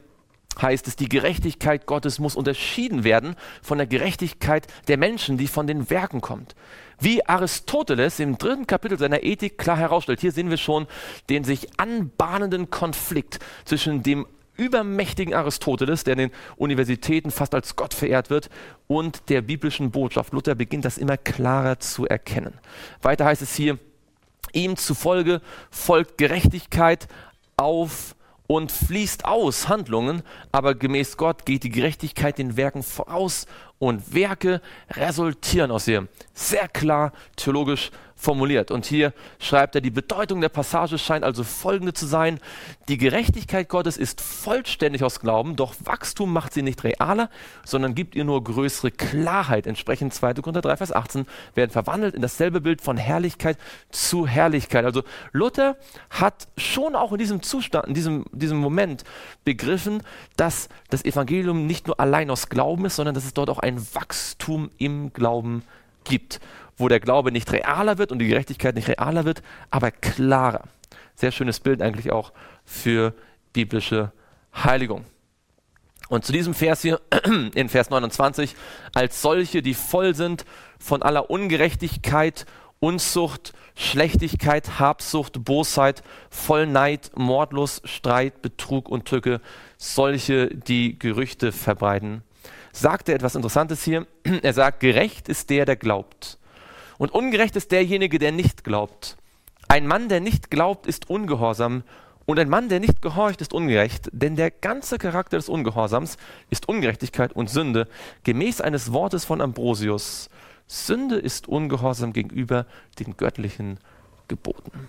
heißt es, die Gerechtigkeit Gottes muss unterschieden werden von der Gerechtigkeit der Menschen, die von den Werken kommt. Wie Aristoteles im 3. Kapitel seiner Ethik klar herausstellt, hier sehen wir schon den sich anbahnenden Konflikt zwischen dem übermächtigen Aristoteles, der in den Universitäten fast als Gott verehrt wird, und der biblischen Botschaft. Luther beginnt das immer klarer zu erkennen. Weiter heißt es hier, ihm zufolge folgt Gerechtigkeit auf und fließt aus Handlungen, aber gemäß Gott geht die Gerechtigkeit den Werken voraus und Werke resultieren aus ihr. Sehr klar theologisch formuliert. Und hier schreibt er, die Bedeutung der Passage scheint also folgende zu sein: Die Gerechtigkeit Gottes ist vollständig aus Glauben, doch Wachstum macht sie nicht realer, sondern gibt ihr nur größere Klarheit. Entsprechend 2. Korinther 3, Vers 18 werden verwandelt in dasselbe Bild von Herrlichkeit zu Herrlichkeit. Also Luther hat schon auch in diesem Zustand, in diesem Moment begriffen, dass das Evangelium nicht nur allein aus Glauben ist, sondern dass es dort auch ein Wachstum im Glauben gibt, wo der Glaube nicht realer wird und die Gerechtigkeit nicht realer wird, aber klarer. Sehr schönes Bild eigentlich auch für biblische Heiligung. Und zu diesem Vers hier, in Vers 29, als solche, die voll sind von aller Ungerechtigkeit, Unzucht, Schlechtigkeit, Habsucht, Bosheit, voll Neid, Mordlust, Streit, Betrug und Tücke, solche, die Gerüchte verbreiten. Sagt er etwas Interessantes hier. Er sagt, gerecht ist der, der glaubt. Und ungerecht ist derjenige, der nicht glaubt. Ein Mann, der nicht glaubt, ist ungehorsam. Und ein Mann, der nicht gehorcht, ist ungerecht. Denn der ganze Charakter des Ungehorsams ist Ungerechtigkeit und Sünde. Gemäß eines Wortes von Ambrosius: Sünde ist Ungehorsam gegenüber den göttlichen Geboten.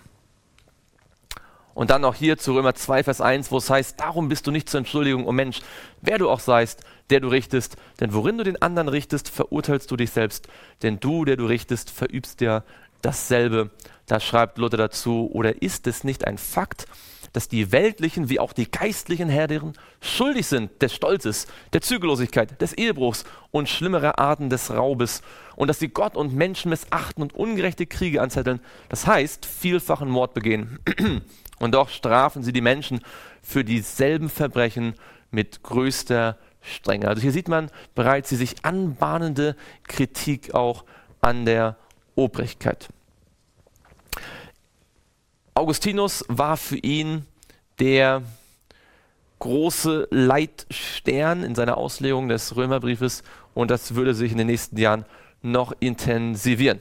Und dann auch hier zu Römer 2, Vers 1, wo es heißt, darum bist du nicht zur Entschuldigung, o Mensch, wer du auch seist, der du richtest. Denn worin du den anderen richtest, verurteilst du dich selbst. Denn du, der du richtest, verübst ja dasselbe. Da schreibt Luther dazu, oder ist es nicht ein Fakt, dass die weltlichen wie auch die geistlichen Herren schuldig sind des Stolzes, der Zügellosigkeit, des Ehebruchs und schlimmerer Arten des Raubes und dass sie Gott und Menschen missachten und ungerechte Kriege anzetteln, das heißt vielfachen Mord begehen. Und doch strafen sie die Menschen für dieselben Verbrechen mit größter Strenge. Also hier sieht man bereits die sich anbahnende Kritik auch an der Obrigkeit. Augustinus war für ihn der große Leitstern in seiner Auslegung des Römerbriefes und das würde sich in den nächsten Jahren noch intensivieren.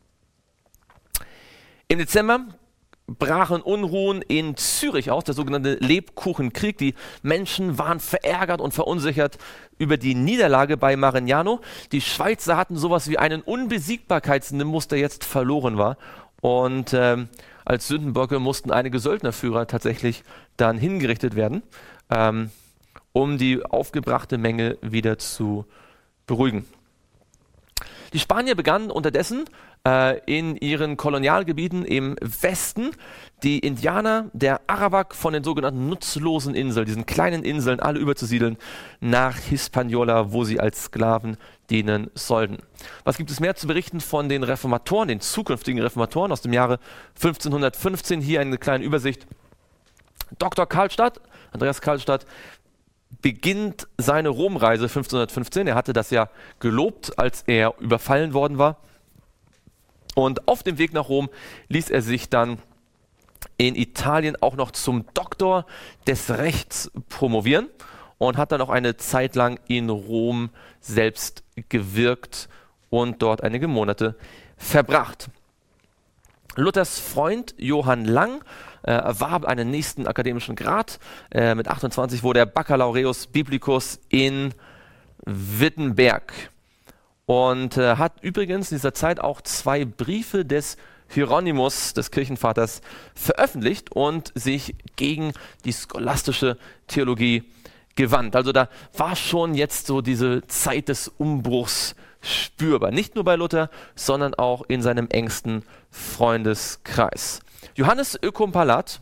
Im Dezember brachen Unruhen in Zürich aus, der sogenannte Lebkuchenkrieg. Die Menschen waren verärgert und verunsichert über die Niederlage bei Marignano. Die Schweizer hatten sowas wie einen Unbesiegbarkeitsnimbus, der jetzt verloren war. Und als Sündenböcke mussten einige Söldnerführer tatsächlich dann hingerichtet werden, um die aufgebrachte Menge wieder zu beruhigen. Die Spanier begannen unterdessen in ihren Kolonialgebieten im Westen die Indianer der Arawak von den sogenannten nutzlosen Inseln, diesen kleinen Inseln, alle überzusiedeln nach Hispaniola, wo sie als Sklaven dienen sollten. Was gibt es mehr zu berichten von den Reformatoren, den zukünftigen Reformatoren aus dem Jahre 1515? Hier eine kleine Übersicht. Dr. Karlstadt, Andreas Karlstadt, beginnt seine Romreise 1515. Er hatte das ja gelobt, als er überfallen worden war. Und auf dem Weg nach Rom ließ er sich dann in Italien auch noch zum Doktor des Rechts promovieren und hat dann auch eine Zeit lang in Rom selbst gewirkt und dort einige Monate verbracht. Luthers Freund Johann Lang erwarb einen nächsten akademischen Grad. Mit 28 wurde er Baccalaureus Biblicus in Wittenberg und hat übrigens in dieser Zeit auch 2 Briefe des Hieronymus, des Kirchenvaters, veröffentlicht und sich gegen die scholastische Theologie gewandt. Also da war schon jetzt so diese Zeit des Umbruchs spürbar. Nicht nur bei Luther, sondern auch in seinem engsten Freundeskreis. Johannes Ökolampat,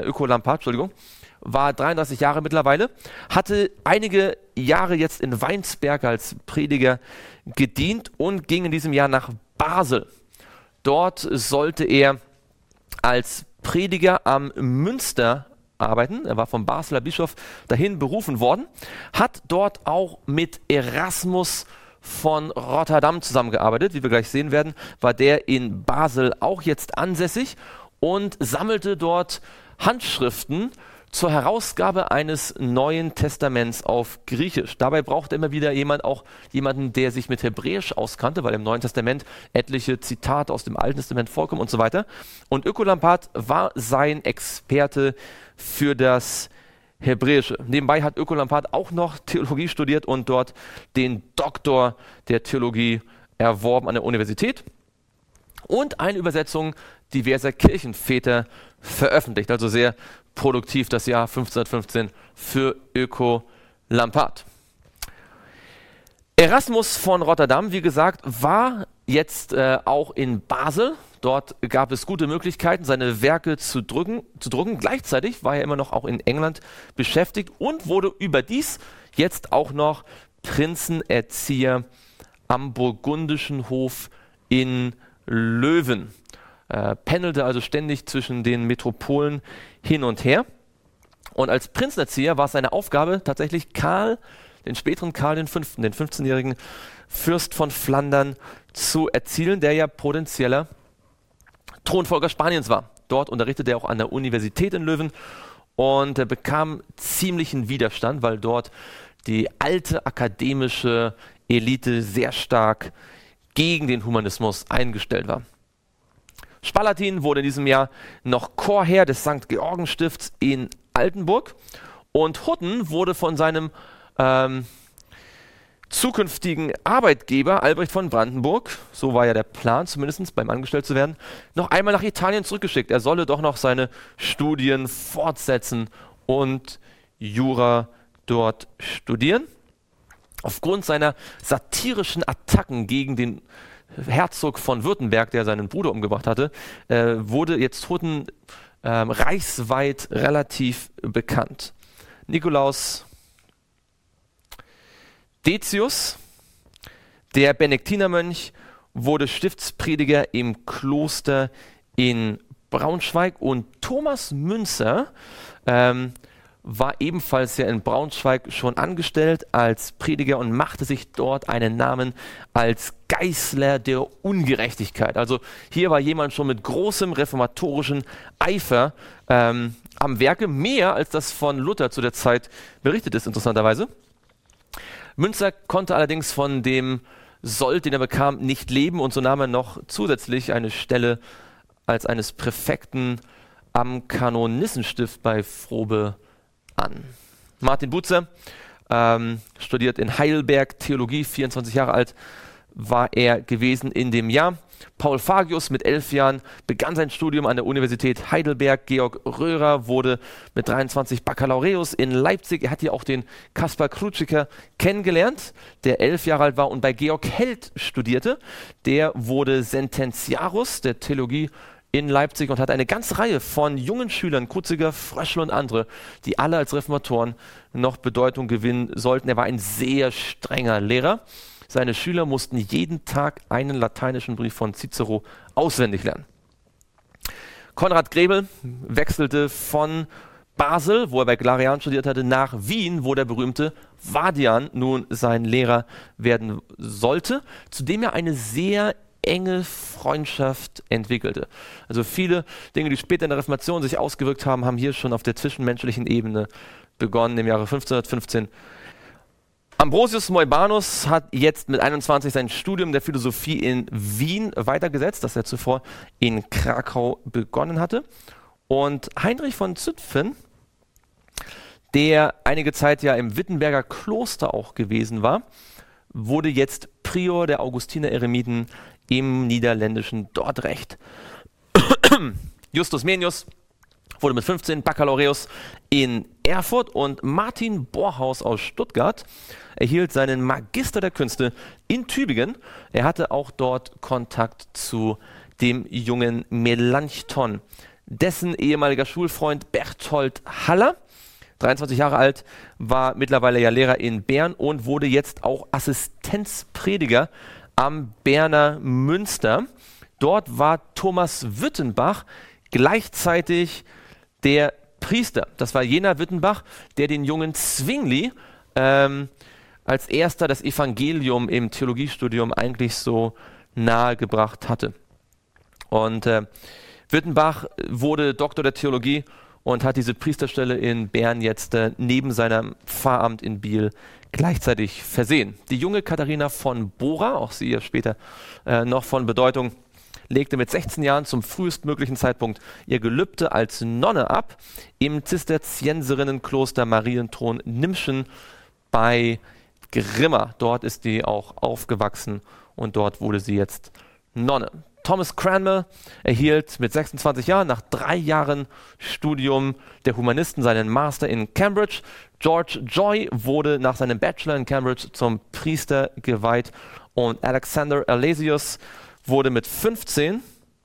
war 33 Jahre mittlerweile, hatte einige Jahre jetzt in Weinsberg als Prediger gedient und ging in diesem Jahr nach Basel. Dort sollte er als Prediger am Münster arbeiten. Er war vom Basler Bischof dahin berufen worden, hat dort auch mit Erasmus von Rotterdam zusammengearbeitet. Wie wir gleich sehen werden, war der in Basel auch jetzt ansässig und sammelte dort Handschriften zur Herausgabe eines Neuen Testaments auf Griechisch. Dabei brauchte immer wieder jemanden, der sich mit Hebräisch auskannte, weil im Neuen Testament etliche Zitate aus dem Alten Testament vorkommen und so weiter. Und Ökolampad war sein Experte für das Hebräische. Nebenbei hat Ökolampad auch noch Theologie studiert und dort den Doktor der Theologie erworben an der Universität und eine Übersetzung diverser Kirchenväter veröffentlicht. Also sehr produktiv das Jahr 1515 für Ökolampad. Erasmus von Rotterdam, wie gesagt, war jetzt auch in Basel. Dort gab es gute Möglichkeiten, seine Werke zu drucken. Gleichzeitig war er immer noch auch in England beschäftigt und wurde überdies jetzt auch noch Prinzenerzieher am burgundischen Hof in Löwen. Pendelte also ständig zwischen den Metropolen hin und her. Und als Prinzenerzieher war es seine Aufgabe, tatsächlich den späteren Karl V., den 15-jährigen Fürst von Flandern, zu erzielen, der ja potenzieller Thronfolger Spaniens war. Dort unterrichtete er auch an der Universität in Löwen und er bekam ziemlichen Widerstand, weil dort die alte akademische Elite sehr stark gegen den Humanismus eingestellt war. Spalatin wurde in diesem Jahr noch Chorherr des St. Georgen-Stifts in Altenburg und Hutten wurde von seinem zukünftigen Arbeitgeber Albrecht von Brandenburg, so war ja der Plan, zumindest beim angestellt zu werden, noch einmal nach Italien zurückgeschickt. Er solle doch noch seine Studien fortsetzen und Jura dort studieren. Aufgrund seiner satirischen Attacken gegen den Herzog von Württemberg, der seinen Bruder umgebracht hatte, wurde jetzt Hutten reichsweit relativ bekannt. Nikolaus Decius, der Benediktinermönch, wurde Stiftsprediger im Kloster in Braunschweig und Thomas Münzer war ebenfalls ja in Braunschweig schon angestellt als Prediger und machte sich dort einen Namen als Geißler der Ungerechtigkeit. Also hier war jemand schon mit großem reformatorischen Eifer am Werke, mehr als das von Luther zu der Zeit berichtet ist, interessanterweise. Münzer konnte allerdings von dem Sold, den er bekam, nicht leben und so nahm er noch zusätzlich eine Stelle als eines Präfekten am Kanonistenstift bei Frobe an. Martin Bucer studiert in Heidelberg Theologie, 24 Jahre alt war er gewesen in dem Jahr. Paul Fagius mit 11 Jahren begann sein Studium an der Universität Heidelberg. Georg Röhrer wurde mit 23 Baccalaureus in Leipzig. Er hat hier auch den Kaspar Krutschiker kennengelernt, der 11 Jahre alt war und bei Georg Held studierte. Der wurde Sententiarus der Theologie in Leipzig und hat eine ganze Reihe von jungen Schülern, Krutziger, Fröschel und andere, die alle als Reformatoren noch Bedeutung gewinnen sollten. Er war ein sehr strenger Lehrer. Seine Schüler mussten jeden Tag einen lateinischen Brief von Cicero auswendig lernen. Konrad Grebel wechselte von Basel, wo er bei Galerian studiert hatte, nach Wien, wo der berühmte Vadian nun sein Lehrer werden sollte, zu dem er eine sehr enge Freundschaft entwickelte. Also viele Dinge, die später in der Reformation sich ausgewirkt haben, haben hier schon auf der zwischenmenschlichen Ebene begonnen, im Jahre 1515. Ambrosius Moibanus hat jetzt mit 21 sein Studium der Philosophie in Wien weitergesetzt, das er zuvor in Krakau begonnen hatte. Und Heinrich von Züpfen, der einige Zeit ja im Wittenberger Kloster auch gewesen war, wurde jetzt Prior der Augustiner Eremiten im niederländischen Dordrecht. Justus Menius wurde mit 15 Baccalaureus in Erfurt und Martin Borhaus aus Stuttgart erhielt seinen Magister der Künste in Tübingen. Er hatte auch dort Kontakt zu dem jungen Melanchthon. Dessen ehemaliger Schulfreund Berthold Haller, 23 Jahre alt, war mittlerweile ja Lehrer in Bern und wurde jetzt auch Assistenzprediger am Berner Münster. Dort war Thomas Wüttenbach gleichzeitig der Priester. Das war jener Wittenbach, der den jungen Zwingli als erster das Evangelium im Theologiestudium eigentlich so nahegebracht hatte. Und Wittenbach wurde Doktor der Theologie und hat diese Priesterstelle in Bern jetzt neben seinem Pfarramt in Biel gleichzeitig versehen. Die junge Katharina von Bora, auch sie ja später noch von Bedeutung, legte mit 16 Jahren zum frühestmöglichen Zeitpunkt ihr Gelübde als Nonne ab im Zisterzienserinnenkloster Marienthron Nimschen bei Grimma. Dort ist sie auch aufgewachsen und dort wurde sie jetzt Nonne. Thomas Cranmer erhielt mit 26 Jahren nach 3 Jahren Studium der Humanisten seinen Master in Cambridge. George Joy wurde nach seinem Bachelor in Cambridge zum Priester geweiht und Alexander Alesius wurde mit 15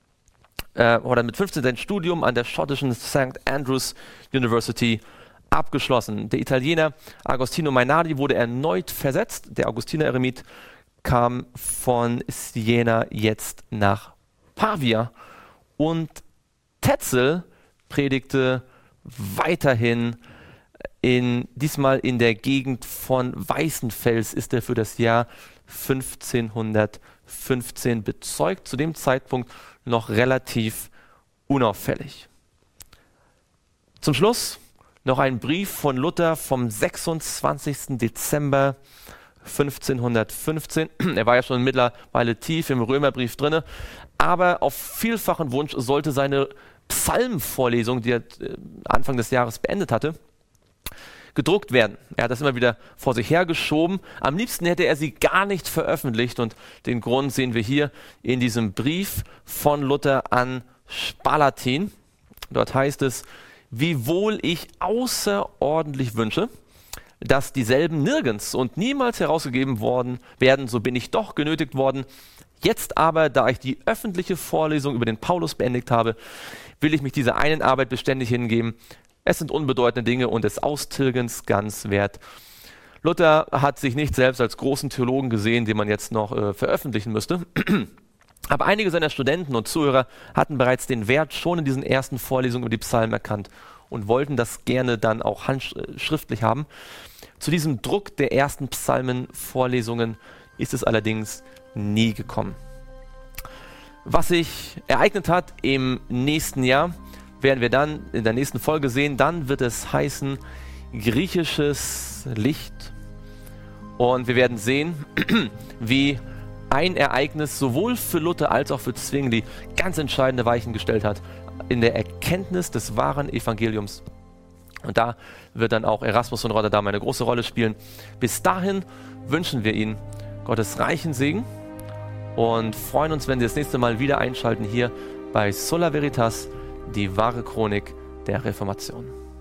sein Studium an der schottischen St. Andrews University abgeschlossen. Der Italiener Agostino Mainardi wurde erneut versetzt. Der Augustiner-Eremit kam von Siena jetzt nach Pavia und Tetzel predigte weiterhin diesmal in der Gegend von Weißenfels ist er für das Jahr 1515 bezeugt, zu dem Zeitpunkt noch relativ unauffällig. Zum Schluss noch ein Brief von Luther vom 26. Dezember 1515. Er war ja schon mittlerweile tief im Römerbrief drin, aber auf vielfachen Wunsch sollte seine Psalmvorlesung, die er Anfang des Jahres beendet hatte, gedruckt werden. Er hat das immer wieder vor sich hergeschoben. Am liebsten hätte er sie gar nicht veröffentlicht und den Grund sehen wir hier in diesem Brief von Luther an Spalatin. Dort heißt es: Wiewohl ich außerordentlich wünsche, dass dieselben nirgends und niemals herausgegeben worden werden, so bin ich doch genötigt worden. Jetzt aber, da ich die öffentliche Vorlesung über den Paulus beendigt habe, will ich mich dieser einen Arbeit beständig hingeben. Es sind unbedeutende Dinge und des Austilgens ganz wert. Luther hat sich nicht selbst als großen Theologen gesehen, den man jetzt noch veröffentlichen müsste. Aber einige seiner Studenten und Zuhörer hatten bereits den Wert schon in diesen ersten Vorlesungen über die Psalmen erkannt und wollten das gerne dann auch handschriftlich haben. Zu diesem Druck der ersten Psalmenvorlesungen ist es allerdings nie gekommen. Was sich ereignet hat im nächsten Jahr, werden wir dann in der nächsten Folge sehen. Dann wird es heißen griechisches Licht. Und wir werden sehen, wie ein Ereignis sowohl für Luther als auch für Zwingli ganz entscheidende Weichen gestellt hat in der Erkenntnis des wahren Evangeliums. Und da wird dann auch Erasmus von Rotterdam eine große Rolle spielen. Bis dahin wünschen wir Ihnen Gottes reichen Segen und freuen uns, wenn Sie das nächste Mal wieder einschalten hier bei Sola Veritas, die wahre Chronik der Reformation.